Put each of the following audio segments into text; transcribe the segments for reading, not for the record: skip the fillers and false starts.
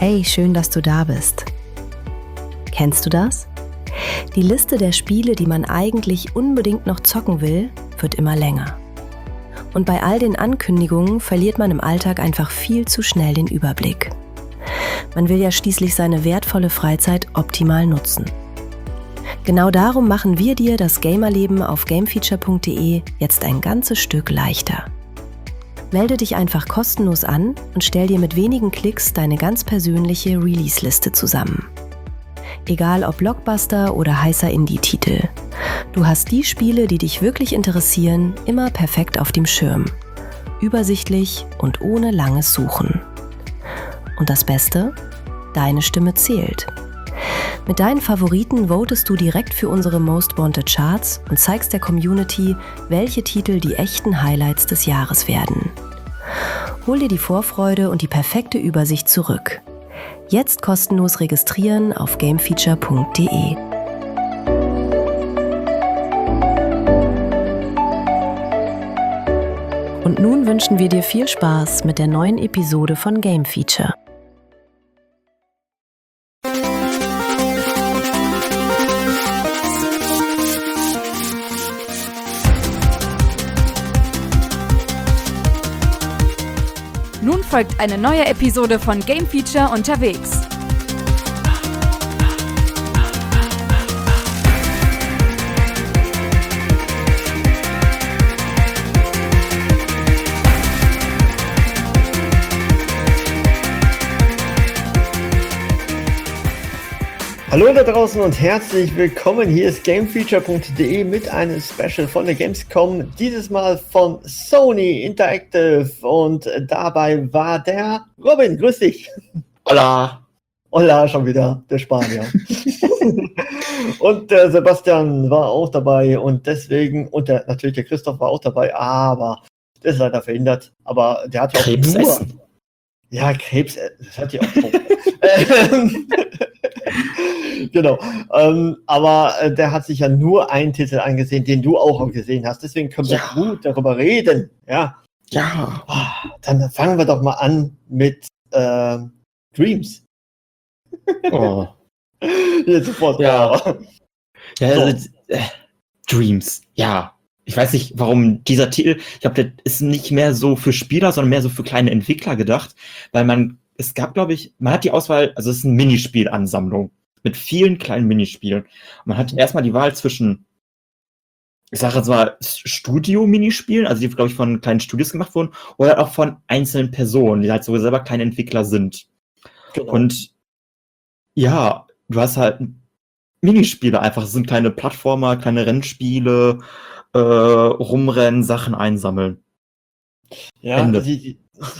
Hey, schön, dass du da bist. Kennst du das? Die Liste der Spiele, die man eigentlich unbedingt noch zocken will, wird immer länger. Und bei all den Ankündigungen verliert man im Alltag einfach viel zu schnell den Überblick. Man will ja schließlich seine wertvolle Freizeit optimal nutzen. Genau darum machen wir dir das Gamerleben auf gamefeature.de jetzt ein ganzes Stück leichter. Melde dich einfach kostenlos an und stell dir mit wenigen Klicks deine ganz persönliche Release-Liste zusammen. Egal ob Blockbuster oder heißer Indie-Titel. Du hast die Spiele, die dich wirklich interessieren, immer perfekt auf dem Schirm. Übersichtlich und ohne langes Suchen. Und das Beste? Deine Stimme zählt. Mit deinen Favoriten votest du direkt für unsere Most Wanted Charts und zeigst der Community, welche Titel die echten Highlights des Jahres werden. Hol dir die Vorfreude und die perfekte Übersicht zurück. Jetzt kostenlos registrieren auf gamefeature.de. Und nun wünschen wir dir viel Spaß mit der neuen Episode von Game Feature. Nun folgt eine neue Episode von Game Feature unterwegs. Hallo da draußen und herzlich willkommen. Hier ist gamefeature.de mit einem Special von der Gamescom. Dieses Mal von Sony Interactive und dabei war der Robin. Grüß dich. Hola. Hola, schon wieder, der Spanier. Und der Sebastian war auch dabei und deswegen, und natürlich der Christoph war auch dabei, aber der ist leider verhindert. Aber der hat ja auch Krebs nur... essen. Ja, Krebs, das hat ja auch schon. Genau, aber der hat sich ja nur einen Titel angesehen, den du auch gesehen hast. Deswegen können wir gut darüber reden. Ja. Dann fangen wir doch mal an mit Dreams. Oh. Jetzt sofort. Ja. Dreams. Ja. Ich weiß nicht, warum dieser Titel, ich glaube, der ist nicht mehr so für Spieler, sondern mehr so für kleine Entwickler gedacht, weil es gab, glaube ich, man hat die Auswahl, also es ist eine Minispielansammlung mit vielen kleinen Minispielen. Und man hat erstmal die Wahl zwischen, ich sage jetzt mal, Studio-Minispielen, also die, glaube ich, von kleinen Studios gemacht wurden, oder auch von einzelnen Personen, die halt so selber kleine Entwickler sind. Genau. Und ja, du hast halt Minispiele einfach, es sind kleine Plattformer, kleine Rennspiele, rumrennen, Sachen einsammeln. Ja, sie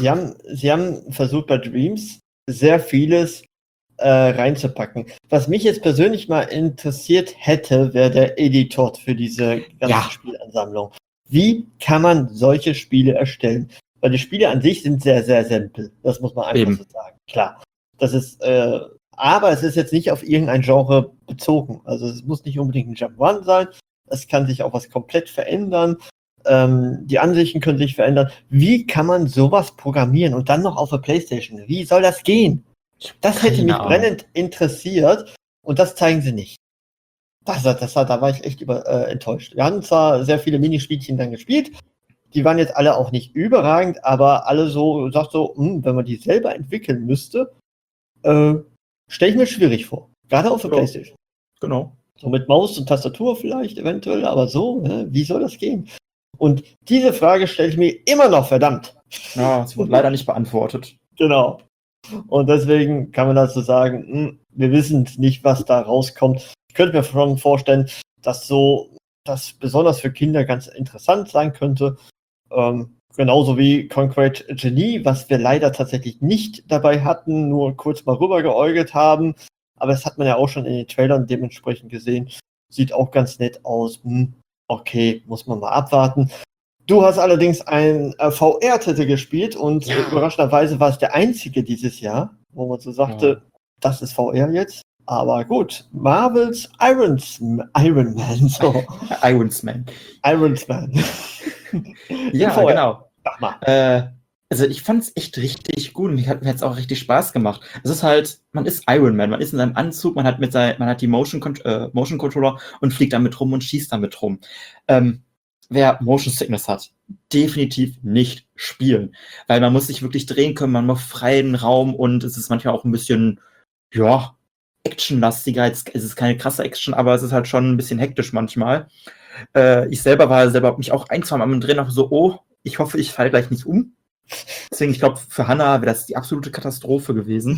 haben versucht bei Dreams sehr vieles reinzupacken. Was mich jetzt persönlich mal interessiert hätte, wäre der Editor für diese ganze Spielansammlung. Wie kann man solche Spiele erstellen? Weil die Spiele an sich sind sehr, sehr simpel. Das muss man einfach so sagen. Klar. Das ist, aber es ist jetzt nicht auf irgendein Genre bezogen. Also es muss nicht unbedingt ein Jump-One sein. Es kann sich auch was komplett verändern. Die Ansichten können sich verändern. Wie kann man sowas programmieren und dann noch auf der PlayStation? Wie soll das gehen? Das hätte mich brennend interessiert und das zeigen sie nicht. Da war ich echt enttäuscht. Wir haben zwar sehr viele Minispielchen dann gespielt, die waren jetzt alle auch nicht überragend, aber alle wenn man die selber entwickeln müsste, stelle ich mir schwierig vor. Gerade auf der PlayStation. Genau. So mit Maus und Tastatur vielleicht eventuell, aber so, wie soll das gehen? Und diese Frage stelle ich mir immer noch, verdammt. Ja, es wurde leider nicht beantwortet. Genau. Und deswegen kann man dazu sagen, wir wissen nicht, was da rauskommt. Ich könnte mir schon vorstellen, dass das besonders für Kinder ganz interessant sein könnte. Genauso wie Concrete Genie, was wir leider tatsächlich nicht dabei hatten, nur kurz mal rüber geäugelt haben. Aber das hat man ja auch schon in den Trailern dementsprechend gesehen. Sieht auch ganz nett aus. Okay, muss man mal abwarten. Du hast allerdings einen VR-Titel gespielt und überraschenderweise war es der einzige dieses Jahr, wo man so sagte, das ist VR jetzt. Aber gut, Marvels Iron Man. So. Ironsman. Ironsman. Ja, genau. Sag mal. Also ich fand es echt richtig gut und mir hat es auch richtig Spaß gemacht. Es ist halt, man ist Iron Man, man ist in seinem Anzug, man hat die Motion Controller und fliegt damit rum und schießt damit rum. Wer Motion Sickness hat, definitiv nicht spielen, weil man muss sich wirklich drehen können, man muss freien Raum und es ist manchmal auch ein bisschen, ja, actionlastiger. Jetzt ist es keine krasse Action, aber es ist halt schon ein bisschen hektisch manchmal. Ich selber mich auch ein, zwei Mal drin, auch so, oh, ich hoffe, ich falle gleich nicht um. Deswegen, ich glaube, für Hannah wäre das die absolute Katastrophe gewesen.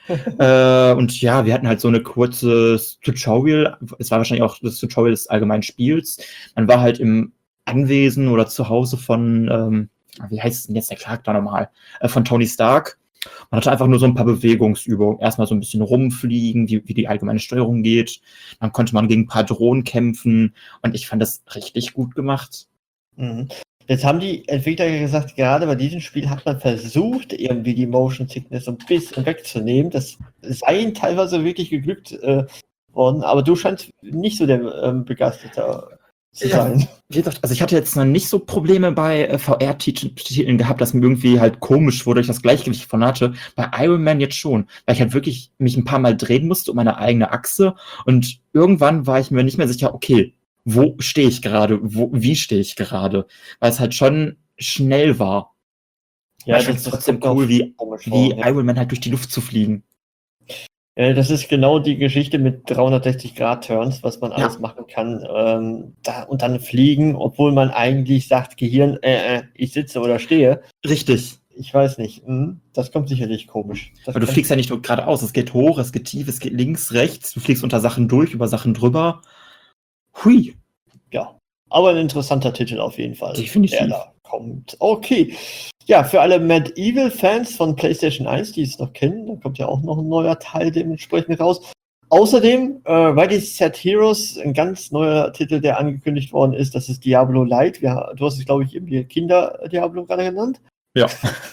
Und ja, wir hatten halt so eine kurze Tutorial. Es war wahrscheinlich auch das Tutorial des allgemeinen Spiels. Man war halt im Anwesen oder zu Hause von, wie heißt denn jetzt der Charakter nochmal? Von Tony Stark. Man hatte einfach nur so ein paar Bewegungsübungen. Erstmal so ein bisschen rumfliegen, wie die allgemeine Steuerung geht. Dann konnte man gegen ein paar Drohnen kämpfen. Und ich fand das richtig gut gemacht. Mhm. Jetzt haben die Entwickler gesagt, gerade bei diesem Spiel hat man versucht, irgendwie die Motion Sickness ein bisschen wegzunehmen. Das sei ihnen teilweise wirklich geglückt worden, aber du scheinst nicht so der Begeisterter zu sein. Wie gesagt, also ich hatte jetzt noch nicht so Probleme bei VR-Titeln gehabt, dass mir irgendwie halt komisch wurde, ich das Gleichgewicht von hatte. Bei Iron Man jetzt schon, weil ich halt wirklich mich ein paar Mal drehen musste um meine eigene Achse und irgendwann war ich mir nicht mehr sicher, okay, wo stehe ich gerade? Wie stehe ich gerade? Weil es halt schon schnell war. Ja, ich finde es trotzdem cool, wie Iron Man halt durch die Luft zu fliegen. Das ist genau die Geschichte mit 360-Grad-Turns, was man alles machen kann. Und dann fliegen, obwohl man eigentlich sagt, Gehirn, ich sitze oder stehe. Richtig. Ich weiß nicht. Das kommt sicherlich komisch. Aber du fliegst ja nicht nur geradeaus. Es geht hoch, es geht tief, es geht links, rechts. Du fliegst unter Sachen durch, über Sachen drüber. Hui. Ja, aber ein interessanter Titel auf jeden Fall. Definitiv. Der da kommt. Okay. Ja, für alle Medieval-Fans von PlayStation 1, die es noch kennen, da kommt ja auch noch ein neuer Teil dementsprechend raus. Außerdem, Ready Set Heroes, ein ganz neuer Titel, der angekündigt worden ist, das ist Diablo Light. Du hast es, glaube ich, irgendwie Kinder-Diablo gerade genannt. Ja.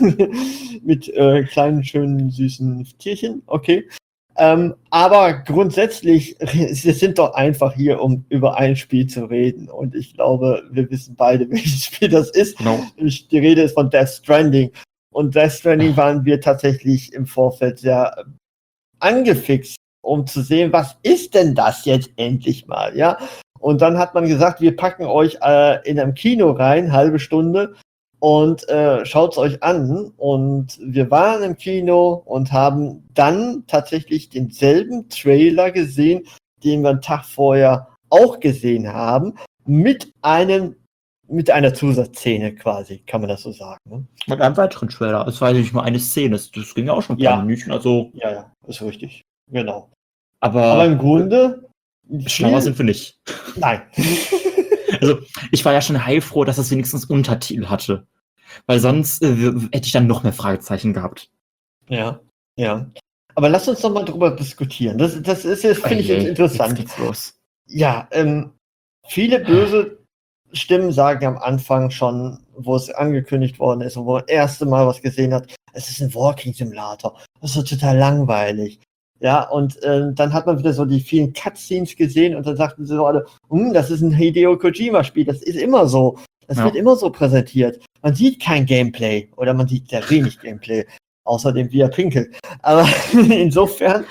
Mit kleinen, schönen, süßen Tierchen. Okay. Aber grundsätzlich, wir sind doch einfach hier, um über ein Spiel zu reden. Und ich glaube, wir wissen beide, welches Spiel das ist. Genau. Die Rede ist von Death Stranding. Und Death Stranding waren wir tatsächlich im Vorfeld sehr angefixt, um zu sehen, was ist denn das jetzt endlich mal, ja? Und dann hat man gesagt, wir packen euch in einem Kino rein, halbe Stunde, und schaut's euch an. Und wir waren im Kino und haben dann tatsächlich denselben Trailer gesehen, den wir einen Tag vorher auch gesehen haben, mit einer Zusatzszene quasi, kann man das so sagen. Ne? Mit einem weiteren Trailer. Es war ja nicht nur eine Szene, das ging ja auch schon ein paar Minuten. Also ja, ist richtig. Genau. Aber im Grunde... Schlauer sind wir nicht. Nein. Also, ich war ja schon heilfroh, dass es wenigstens Untertitel hatte. Weil sonst hätte ich dann noch mehr Fragezeichen gehabt. Ja. Aber lass uns doch mal drüber diskutieren. Das ist jetzt, finde ich, jetzt interessant. Jetzt geht's los. Ja, viele böse Stimmen sagen am Anfang schon, wo es angekündigt worden ist und wo man das erste Mal was gesehen hat, es ist ein Walking Simulator. Das ist so total langweilig. Ja, und dann hat man wieder so die vielen Cutscenes gesehen und dann sagten sie so alle, das ist ein Hideo Kojima-Spiel, das ist immer so. Das wird immer so präsentiert. Man sieht kein Gameplay oder man sieht sehr wenig Gameplay, außerdem wie er pinkelt. Aber insofern,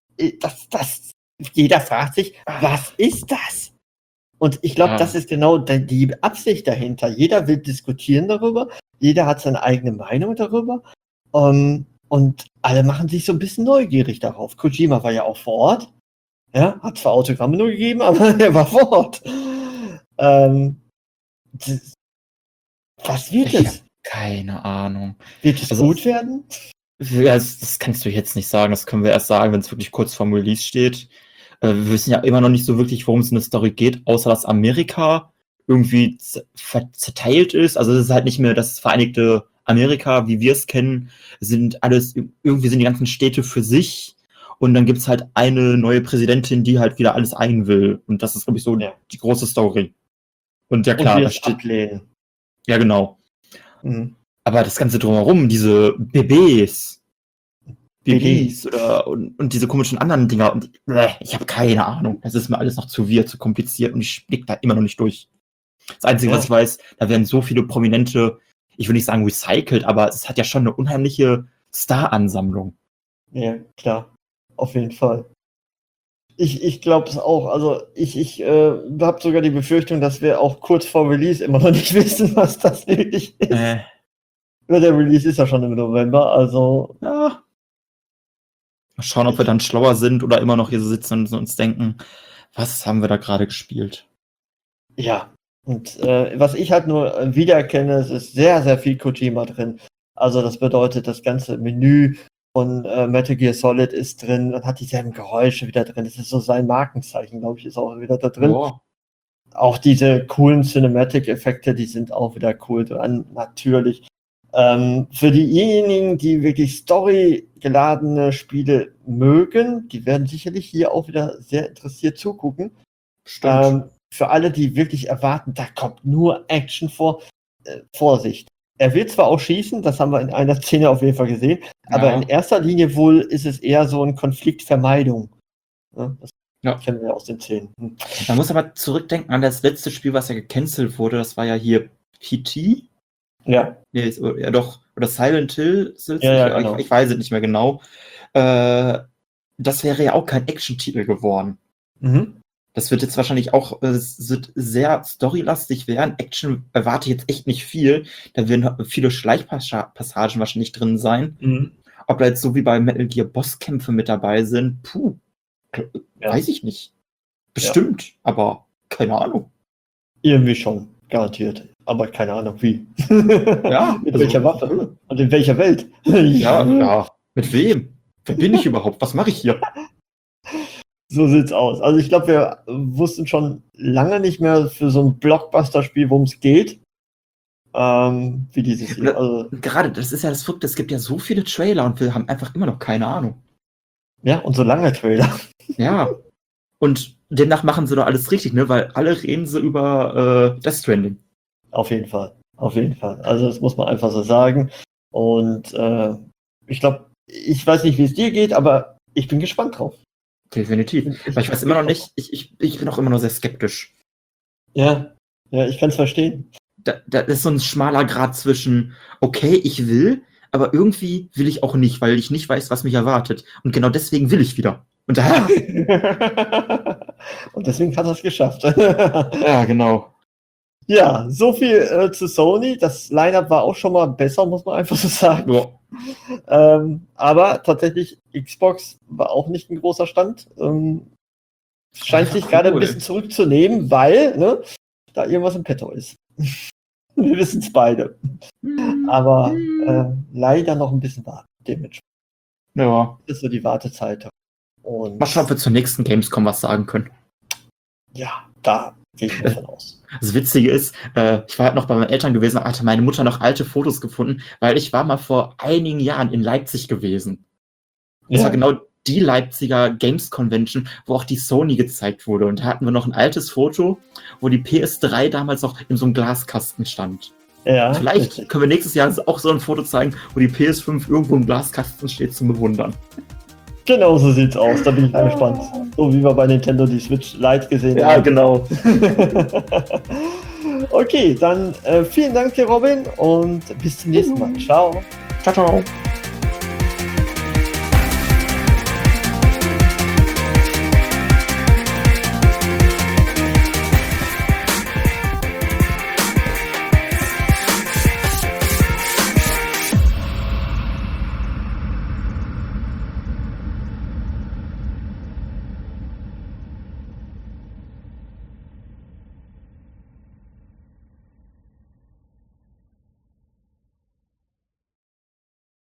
jeder fragt sich, was ist das? Und ich glaube, das ist genau die Absicht dahinter. Jeder will diskutieren darüber, jeder hat seine eigene Meinung darüber. Und alle machen sich so ein bisschen neugierig darauf. Kojima war ja auch vor Ort. Ja, hat zwar Autogramme nur gegeben, aber er war vor Ort. Was wird es? Keine Ahnung. Wird es gut werden? Ja, das kannst du jetzt nicht sagen. Das können wir erst sagen, wenn es wirklich kurz vorm Release steht. Wir wissen ja immer noch nicht so wirklich, worum es in der Story geht, außer dass Amerika irgendwie zerteilt ist. Also es ist halt nicht mehr das Vereinigte Amerika, wie wir es kennen, irgendwie sind die ganzen Städte für sich und dann gibt es halt eine neue Präsidentin, die halt wieder alles ein will. Und das ist, glaube ich, so die große Story. Und ja klar, das steht ablehnen. Ja, genau. Mhm. Aber das Ganze drumherum, diese BBs und diese komischen anderen Dinger, und ich habe keine Ahnung. Das ist mir alles noch zu kompliziert und ich blick da immer noch nicht durch. Das Einzige, was ich weiß, da werden so viele prominente ich will nicht sagen recycelt, aber es hat ja schon eine unheimliche Star-Ansammlung. Ja, klar. Auf jeden Fall. Ich glaube es auch. Also ich habe sogar die Befürchtung, dass wir auch kurz vor Release immer noch nicht wissen, was das wirklich ist. Der Release ist ja schon im November, also... Ja. Mal schauen, ob wir dann schlauer sind oder immer noch hier sitzen und uns denken, was haben wir da gerade gespielt? Ja, und was ich halt nur wiedererkenne, es ist sehr, sehr viel Kojima drin. Also das bedeutet, das ganze Menü von Metal Gear Solid ist drin und hat dieselben Geräusche wieder drin. Das ist so sein Markenzeichen, glaube ich, ist auch wieder da drin. Oh. Auch diese coolen Cinematic-Effekte, die sind auch wieder cool dran, natürlich. Für diejenigen, die wirklich storygeladene Spiele mögen, die werden sicherlich hier auch wieder sehr interessiert zugucken. Stimmt. Für alle, die wirklich erwarten, da kommt nur Action vor, Vorsicht. Er will zwar auch schießen, das haben wir in einer Szene auf jeden Fall gesehen, aber in erster Linie wohl ist es eher so eine Konfliktvermeidung. Das kennen wir aus den Szenen. Man muss aber zurückdenken an das letzte Spiel, was ja gecancelt wurde. Das war ja hier PT. Ja. Nee, ja doch. Oder Silent Hill. Ja, genau. Ich weiß es nicht mehr genau. Das wäre ja auch kein Action-Titel geworden. Mhm. Das wird jetzt wahrscheinlich auch sehr storylastig werden. Action erwarte ich jetzt echt nicht viel. Da werden viele Schleichpassagen wahrscheinlich drin sein. Mhm. Ob da jetzt so wie bei Metal Gear Bosskämpfe mit dabei sind, weiß ich nicht. Bestimmt, aber keine Ahnung. Irgendwie schon, garantiert. Aber keine Ahnung wie. Ja. Mit welcher Waffe? Und in welcher Welt? Ja. Mit wem? Wer bin ich überhaupt? Was mache ich hier? So sieht's aus. Also ich glaube, wir wussten schon lange nicht mehr für so ein Blockbuster-Spiel, worum es geht. Wie dieses hier. Also, gerade, das ist ja das Verrückte, es gibt ja so viele Trailer und wir haben einfach immer noch keine Ahnung. ja, und so lange Trailer. Ja. Und demnach machen sie doch alles richtig, ne? Weil alle reden sie über Death Stranding. Auf jeden Fall. Auf jeden Fall. Also das muss man einfach so sagen. Und ich glaube, ich weiß nicht, wie es dir geht, aber ich bin gespannt drauf. Definitiv. Weil ich weiß immer noch nicht, ich bin auch immer noch sehr skeptisch. Ja, ich kann es verstehen. Da ist so ein schmaler Grad zwischen, okay, ich will, aber irgendwie will ich auch nicht, weil ich nicht weiß, was mich erwartet. Und genau deswegen will ich wieder. Und Und deswegen hat er es geschafft. Ja, genau. Ja, so viel zu Sony. Das Line-Up war auch schon mal besser, muss man einfach so sagen. Ja. Aber tatsächlich, Xbox war auch nicht ein großer Stand. Scheint sich gerade ein bisschen zurückzunehmen, weil da irgendwas im Petto ist. Wir wissen es beide. Aber leider noch ein bisschen warten. Dementsprechend. Ja. Das ist so die Wartezeit. Und mal schauen, ob wir zur nächsten Gamescom was sagen können. Ja, da gehe ich davon aus. Das Witzige ist, ich war halt noch bei meinen Eltern gewesen, hatte meine Mutter noch alte Fotos gefunden, weil ich war mal vor einigen Jahren in Leipzig gewesen. Das war genau die Leipziger Games Convention, wo auch die Sony gezeigt wurde. Und da hatten wir noch ein altes Foto, wo die PS3 damals noch in so einem Glaskasten stand. Ja, vielleicht können wir nächstes Jahr auch so ein Foto zeigen, wo die PS5 irgendwo im Glaskasten steht zum Bewundern. Genau so sieht's aus, da bin ich mal gespannt. So wie wir bei Nintendo die Switch Lite gesehen haben. Ja, genau. Okay, dann vielen Dank dir, Robin, und bis zum nächsten Mal. Ciao. Ciao, ciao.